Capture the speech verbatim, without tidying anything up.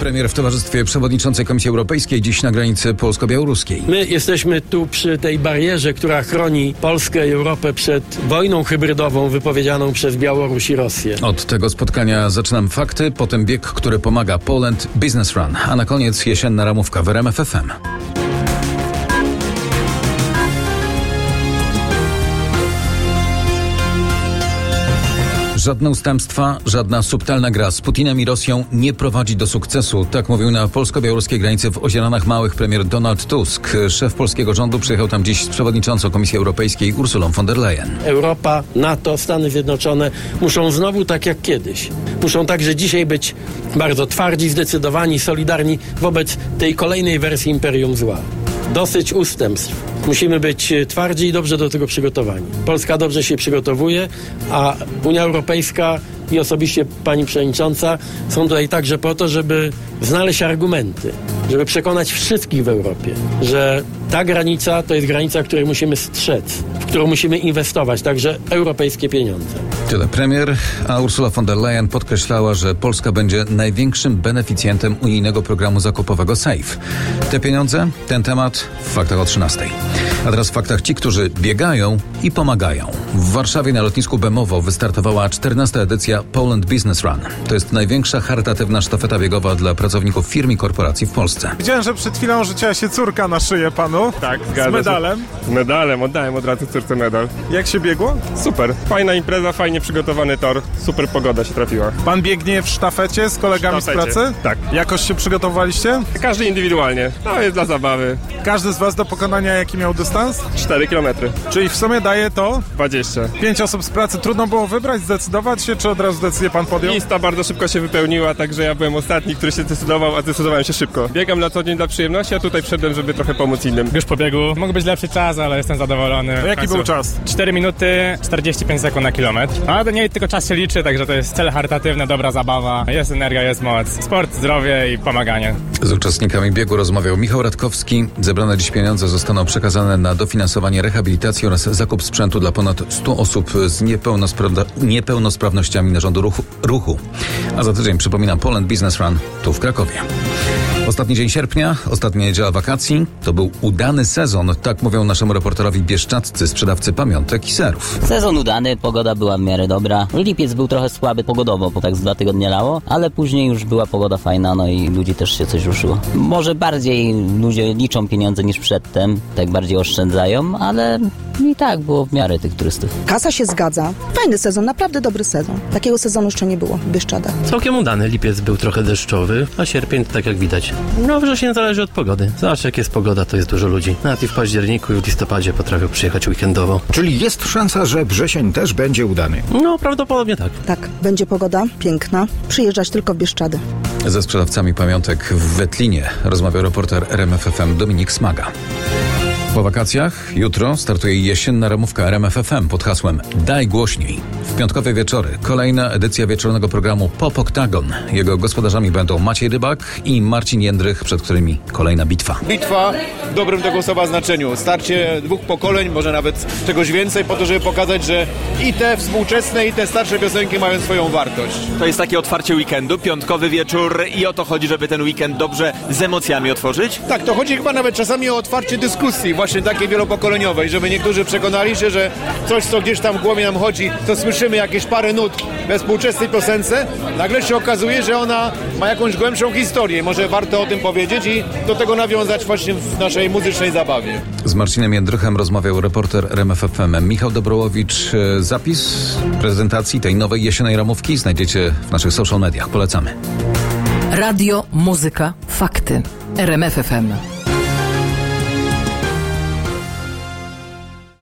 Premier w towarzystwie przewodniczącej Komisji Europejskiej dziś na granicy polsko-białoruskiej. My jesteśmy tu przy tej barierze, która chroni Polskę i Europę przed wojną hybrydową wypowiedzianą przez Białoruś i Rosję. Od tego spotkania zaczynam fakty, potem bieg, który pomaga Poland Business Run, a na koniec jesienna ramówka w R M F F M. Żadne ustępstwa, żadna subtelna gra z Putinem i Rosją nie prowadzi do sukcesu. Tak mówił na polsko-białoruskiej granicy w Ozieranach Małych premier Donald Tusk. Szef polskiego rządu przyjechał tam dziś z przewodniczącą Komisji Europejskiej Ursulą von der Leyen. Europa, NATO, Stany Zjednoczone muszą znowu tak jak kiedyś. Muszą także dzisiaj być bardzo twardzi, zdecydowani, solidarni wobec tej kolejnej wersji imperium zła. Dosyć ustępstw. Musimy być twardzi i dobrze do tego przygotowani. Polska dobrze się przygotowuje, a Unia Europejska i osobiście pani przewodnicząca są tutaj także po to, żeby znaleźć argumenty, żeby przekonać wszystkich w Europie, że ta granica to jest granica, której musimy strzec, w którą musimy inwestować, także europejskie pieniądze. Tyle premier, a Ursula von der Leyen podkreślała, że Polska będzie największym beneficjentem unijnego programu zakupowego SAFE. Te pieniądze, ten temat w faktach o trzynastej. A teraz w faktach ci, którzy biegają i pomagają. W Warszawie na lotnisku Bemowo wystartowała czternasta edycja Poland Business Run. To jest największa charytatywna sztafeta biegowa dla pracowników firm i korporacji w Polsce. Widziałem, że przed chwilą rzuciła się córka na szyję panu. Tak, zgadza Z medalem. się. Z medalem, oddałem od razu córce medal. Jak się biegło? Super, fajna impreza, fajnie przygotowany tor, super pogoda się trafiła. Pan biegnie w sztafecie z kolegami W sztafecie, z pracy? tak. Jakoś się przygotowaliście? Każdy indywidualnie, to jest dla zabawy. Każdy z was do pokonania jaki miał dystans? cztery kilometry. Czyli w sumie daje to dwadzieścia. pięć osób z pracy. Trudno było wybrać, zdecydować się, czy od razu decyzję pan podjął? Lista bardzo szybko się wypełniła, także ja byłem ostatni, który się zdecydował, a zdecydowałem się szybko. Biegam na co dzień dla przyjemności, a tutaj wszedłem, żeby trochę pomóc innym. Już po biegu mógł być lepszy czas, ale jestem zadowolony. A jaki był czas? cztery minuty czterdzieści pięć sekund na kilometr. Ale nie tylko czas się liczy, także to jest cel charytatywny, dobra zabawa. Jest energia, jest moc. Sport, zdrowie i pomaganie. Z uczestnikami biegu rozmawiał Michał Radkowski. Zebrane dziś pieniądze zostaną przekazane na dofinansowanie rehabilitacji oraz zakup sprzętu dla ponad stu osób z niepełnospra- niepełnosprawnościami narządu ruchu, ruchu. A za tydzień, przypominam, Poland Business Run tu w Krakowie. Ostatni dzień sierpnia, ostatnia niedziela wakacji. To był udany sezon, tak mówią naszemu reporterowi bieszczadzcy sprzedawcy pamiątek i serów. Sezon udany, pogoda była w miarę dobra. Lipiec był trochę słaby pogodowo, bo tak z dwa tygodnie lało, ale później już była pogoda fajna, no i ludzi też się coś ruszyło. Może bardziej ludzie liczą pieniądze niż przedtem, tak bardziej oszczędzają, ale i tak było w miarę tych turystów. Kasa się zgadza. Fajny sezon, naprawdę dobry sezon. Takiego sezonu jeszcze nie było w Bieszczadach. Całkiem udany. Lipiec był trochę deszczowy, a sierpień tak jak widać. No wrzesień zależy od pogody. Zawsze jak jest pogoda, to jest dużo ludzi. Nawet i w październiku i w listopadzie potrafią przyjechać weekendowo. Czyli jest szansa, że wrzesień też będzie udany? No prawdopodobnie tak. Tak, będzie pogoda piękna. Przyjeżdżać tylko w Bieszczady. Ze sprzedawcami pamiątek w Wetlinie rozmawiał reporter R M F F M Dominik Smaga. Po wakacjach jutro startuje jesienna ramówka R M F F M pod hasłem Daj głośniej. W piątkowe wieczory kolejna edycja wieczornego programu Pop Oktagon. Jego gospodarzami będą Maciej Rybak i Marcin Jędrych, przed którymi kolejna bitwa. Bitwa w dobrym tego słowa znaczeniu. Starcie dwóch pokoleń, może nawet czegoś więcej, po to, żeby pokazać, że i te współczesne, i te starsze piosenki mają swoją wartość. To jest takie otwarcie weekendu, piątkowy wieczór i o to chodzi, żeby ten weekend dobrze z emocjami otworzyć? Tak, to chodzi chyba nawet czasami o otwarcie dyskusji, właśnie takiej wielopokoleniowej, żeby niektórzy przekonali się, że coś, co gdzieś tam w głowie nam chodzi, to słyszymy jakieś parę nut we współczesnej piosence, nagle się okazuje, że ona ma jakąś głębszą historię. Może warto o tym powiedzieć i do tego nawiązać właśnie w naszej muzycznej zabawie. Z Marcinem Jędrychem rozmawiał reporter R M F F M Michał Dobrołowicz. Zapis prezentacji tej nowej jesiennej ramówki znajdziecie w naszych social mediach. Polecamy. Radio, muzyka, fakty. R M F F M.